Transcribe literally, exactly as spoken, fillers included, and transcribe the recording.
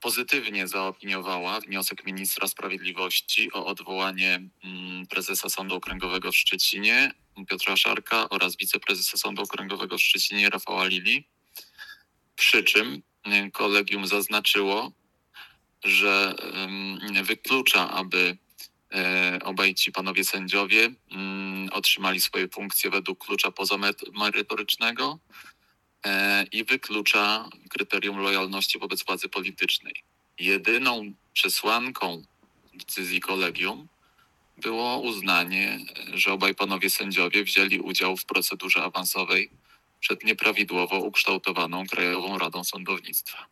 pozytywnie zaopiniowała wniosek ministra sprawiedliwości o odwołanie mm, prezesa Sądu Okręgowego w Szczecinie Piotra Szarka oraz wiceprezesa Sądu Okręgowego w Szczecinie Rafała Lili. Przy czym y, kolegium zaznaczyło, że ym, wyklucza, aby y, obaj ci panowie sędziowie y, otrzymali swoje funkcje według klucza pozamerytorycznego y, i wyklucza kryterium lojalności wobec władzy politycznej. Jedyną przesłanką decyzji kolegium było uznanie, że obaj panowie sędziowie wzięli udział w procedurze awansowej przed nieprawidłowo ukształtowaną Krajową Radą Sądownictwa.